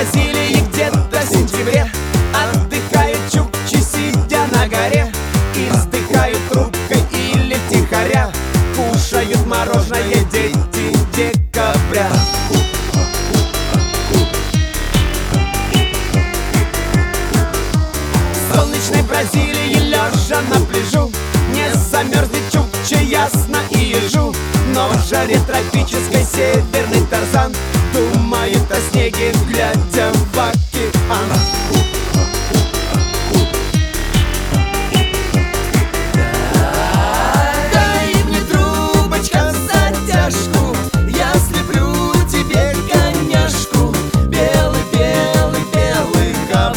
Бразилии где-то в сентябре отдыхают чукчи, сидя на горе, и вздыхают трубкой или тихоря кушают мороженое дети декабря. В солнечной Бразилии, лежа на пляжу, не замерзнет чукча ясно и ежу. Но в жаре тропической северный Тарзан думает о снеге, глядя в океан. Дай мне, трубочка, затяжку, я слеплю тебе коняшку белых-белых-белых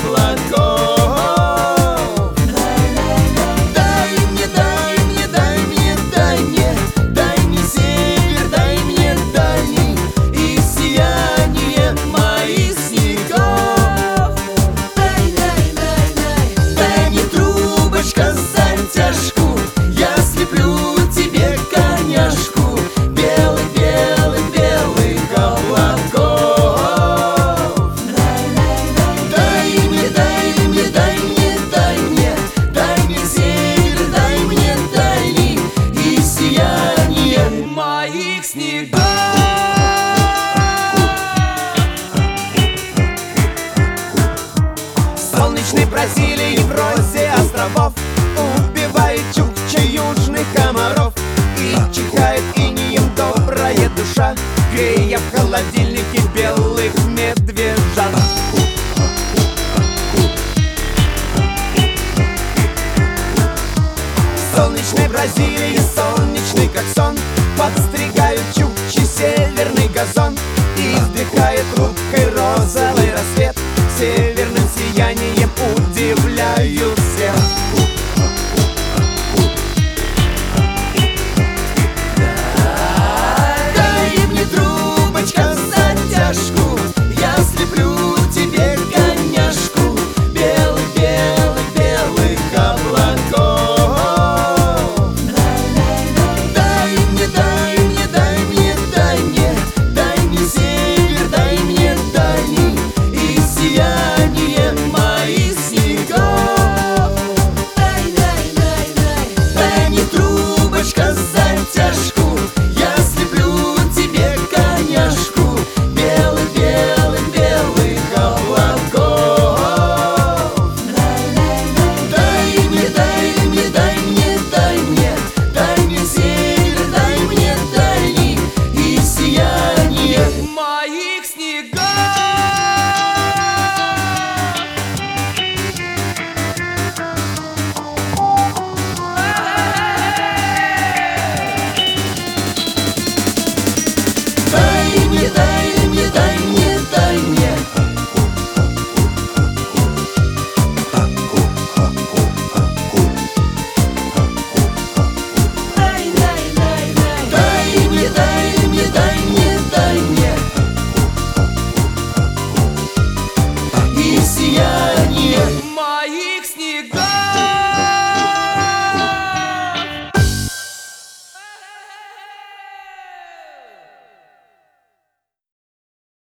облаков. Дай мне, дай мне, дай мне, дай мне, дай мне север, дай мне дальний и сияние моих снегов. Дай мне, трубочка, затяжку, я слеплю тебе коняшку белых-белых-белых облаков. Дай мне, дай мне, дай мне, дай мне, дай мне север, дай мне дальний и сияние моих снегов. В солнечной Бразилии, в розе островов, убивает чукча южных комаров, и чихает инеем добрая душа, грея в холодильнике белых медвежат. В солнечной Бразилии, солнечный как сон,